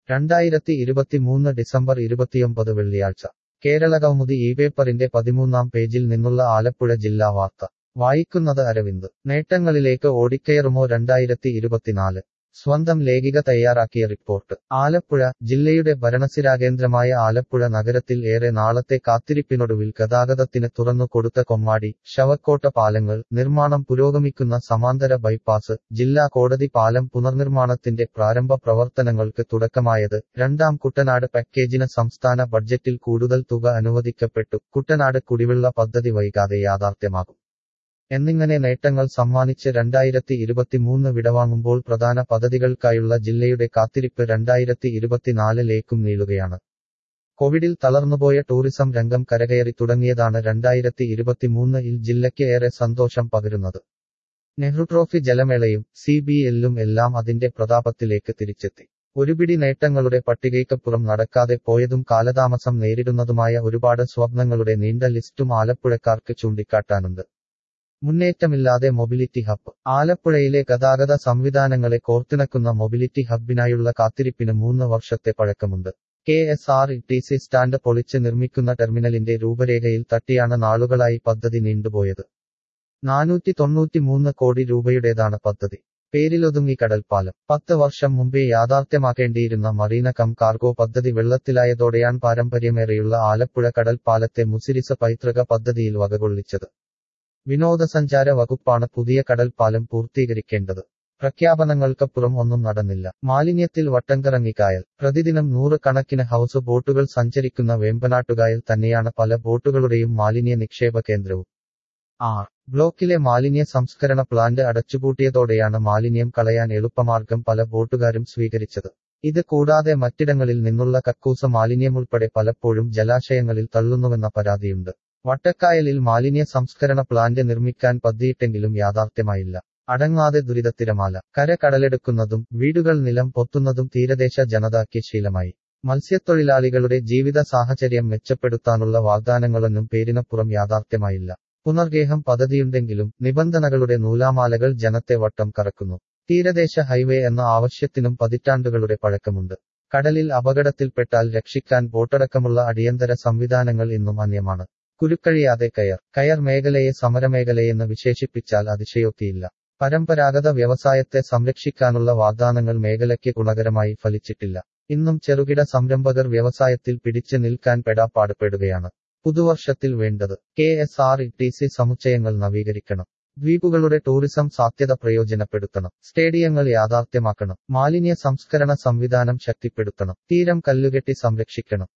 2023 December 29 വെള്ളിയാഴ്ച കേരളകൗമുദി ഈ പേപ്പറിന്റെ 13-ാം പേജിൽ നിന്നുള്ള ആലപ്പുഴ ജില്ലാ വാർത്ത വായിക്കുന്നത് അരവിന്ദ്. നേട്ടങ്ങളിലേക്ക് ഓടിക്കയറുമോ 2024? സ്വന്തം ലേഖിക തയ്യാറാക്കിയ റിപ്പോർട്ട്. ആലപ്പുഴ ജില്ലയുടെ ഭരണസിരാകേന്ദ്രമായ ആലപ്പുഴ നഗരത്തിൽ ഏറെ നാളത്തെ കാത്തിരിപ്പിനൊടുവിൽ ഗതാഗതത്തിന് തുറന്നു കൊടുത്ത കൊമ്മാടി, ശവക്കോട്ട പാലങ്ങൾ, നിർമ്മാണം പുരോഗമിക്കുന്ന സമാന്തര ബൈപ്പാസ്, ജില്ലാ കോടതി പാലം പുനർനിർമ്മാണത്തിന്റെ പ്രാരംഭ പ്രവർത്തനങ്ങൾക്ക് തുടക്കമായത്, രണ്ടാം കുട്ടനാട് പാക്കേജിന് സംസ്ഥാന ബഡ്ജറ്റിൽ കൂടുതൽ തുക അനുവദിക്കപ്പെട്ടു, കുട്ടനാട് കുടിവെള്ള പദ്ധതി വൈകാതെ യാഥാർത്ഥ്യമാകും എന്നിങ്ങനെ നേട്ടങ്ങൾ സമ്മാനിച്ച് 2023 വിടവാങ്ങുമ്പോൾ പ്രധാന പദ്ധതികൾക്കായുള്ള ജില്ലയുടെ കാത്തിരിപ്പ് 2024ലേക്കും നീളുകയാണ്. കോവിഡിൽ തളർന്നുപോയ ടൂറിസം രംഗം കരകയറി തുടങ്ങിയതാണ് 2023-ൽ ജില്ലയ്ക്ക് ഏറെ സന്തോഷം പകരുന്നത്. നെഹ്റു ട്രോഫി ജലമേളയും CBLും എല്ലാം അതിന്റെ പ്രതാപത്തിലേക്ക് തിരിച്ചെത്തി. ഒരുപിടി നേട്ടങ്ങളുടെ പട്ടികയ്ക്കപ്പുറം നടക്കാതെ പോയതും കാലതാമസം നേരിടുന്നതുമായ ഒരുപാട് സ്വപ്നങ്ങളുടെ നീണ്ട ലിസ്റ്റും ആലപ്പുഴക്കാർക്ക് ചൂണ്ടിക്കാട്ടാനുണ്ട്. മുന്നേറ്റമില്ലാതെ മൊബിലിറ്റി ഹബ്ബ്. ആലപ്പുഴയിലെ ഗതാഗത സംവിധാനങ്ങളെ കോർത്തിണക്കുന്ന മൊബിലിറ്റി ഹബ്ബിനായുള്ള കാത്തിരിപ്പിന് 3 വർഷത്തെ പഴക്കമുണ്ട്. KSRTC സ്റ്റാൻഡ് പൊളിച്ച് നിർമ്മിക്കുന്ന ടെർമിനലിന്റെ രൂപരേഖയിൽ തട്ടിയാണ് നാളുകളായി പദ്ധതി നീണ്ടുപോയത്. 493 കോടി രൂപയുടേതാണ് പദ്ധതി. പേരിലൊതുങ്ങി കടൽപ്പാലം. 10 വർഷം മുമ്പേ യാഥാർത്ഥ്യമാക്കേണ്ടിയിരുന്ന മറീന കം കാർഗോ പദ്ധതി വെള്ളത്തിലായതോടെയാണ് പാരമ്പര്യമേറെയുള്ള ആലപ്പുഴ കടൽപ്പാലത്തെ മുസിരിസ പൈതൃക പദ്ധതിയിൽ വകകൊള്ളിച്ചത്. വിനോദസഞ്ചാര വകുപ്പാണ് പുതിയ കടൽപ്പാലം പൂർത്തീകരിക്കേണ്ടത്. പ്രഖ്യാപനങ്ങൾക്കപ്പുറം ഒന്നും നടന്നില്ല. മാലിന്യത്തിൽ വട്ടംകറങ്ങി കായൽ. പ്രതിദിനം 100 കണക്കിന് ഹൗസ് ബോട്ടുകൾ സഞ്ചരിക്കുന്ന വേമ്പനാട്ടുകായൽ തന്നെയാണ് പല ബോട്ടുകളുടെയും മാലിന്യ നിക്ഷേപ കേന്ദ്രവും. ബ്ലോക്കിലെ മാലിന്യ സംസ്കരണ പ്ലാന്റ് അടച്ചുപൂട്ടിയതോടെയാണ് മാലിന്യം കളയാൻ എളുപ്പമാർഗം പല ബോട്ടുകാരും സ്വീകരിച്ചത്. ഇത് കൂടാതെ മറ്റിടങ്ങളിൽ നിന്നുള്ള കക്കൂസ മാലിന്യമുൾപ്പെടെ പലപ്പോഴും ജലാശയങ്ങളിൽ തള്ളുന്നുവെന്ന പരാതിയുണ്ട്. വട്ടക്കായലിൽ മാലിന്യ സംസ്കരണ പ്ലാന്റ് നിർമ്മിക്കാൻ പദ്ധതിയിട്ടെങ്കിലും യാഥാർത്ഥ്യമായില്ല. അടങ്ങാതെ ദുരിതത്തിരമാല. കര കടലെടുക്കുന്നതും വീടുകൾ നിലം പൊത്തുന്നതും തീരദേശ ജനതയ്ക്ക് ശീലമായി. മത്സ്യത്തൊഴിലാളികളുടെ ജീവിത സാഹചര്യം മെച്ചപ്പെടുത്താനുള്ള വാഗ്ദാനങ്ങളൊന്നും പേരിനപ്പുറം യാഥാർത്ഥ്യമായില്ല. പുനർഗേഹം പദ്ധതിയുണ്ടെങ്കിലും നിബന്ധനകളുടെ നൂലാമാലകൾ ജനത്തെ വട്ടം കറക്കുന്നു. തീരദേശ ഹൈവേ എന്ന ആവശ്യത്തിനും പതിറ്റാണ്ടുകളുടെ പഴക്കമുണ്ട്. കടലിൽ അപകടത്തിൽപ്പെട്ടാൽ രക്ഷിക്കാൻ ബോട്ടടക്കമുള്ള അടിയന്തര സംവിധാനങ്ങൾ ഇന്നും അന്യമാണ്. കുരുക്കഴിയാതെ കയർ മേഖലയെ സമരമേഖലയെന്ന് വിശേഷിപ്പിച്ചാൽ അതിശയോക്തിയില്ല. പരമ്പരാഗത വ്യവസായത്തെ സംരക്ഷിക്കാനുള്ള വാഗ്ദാനങ്ങൾ മേഖലയ്ക്ക് ഗുണകരമായി ഫലിച്ചിട്ടില്ല. ഇന്നും ചെറുകിട സംരംഭകർ വ്യവസായത്തിൽ പിടിച്ചു നിൽക്കാൻ പെടാപ്പാടുപെടുകയാണ്. പുതുവർഷത്തിൽ വേണ്ടത്. KSRTC സമുച്ചയങ്ങൾ നവീകരിക്കണം. ദ്വീപുകളുടെ ടൂറിസം സാധ്യത പ്രയോജനപ്പെടുത്തണം. സ്റ്റേഡിയങ്ങൾ യാഥാർത്ഥ്യമാക്കണം. മാലിന്യ സംസ്കരണ സംവിധാനം ശക്തിപ്പെടുത്തണം. തീരം കല്ലുകെട്ടി സംരക്ഷിക്കണം.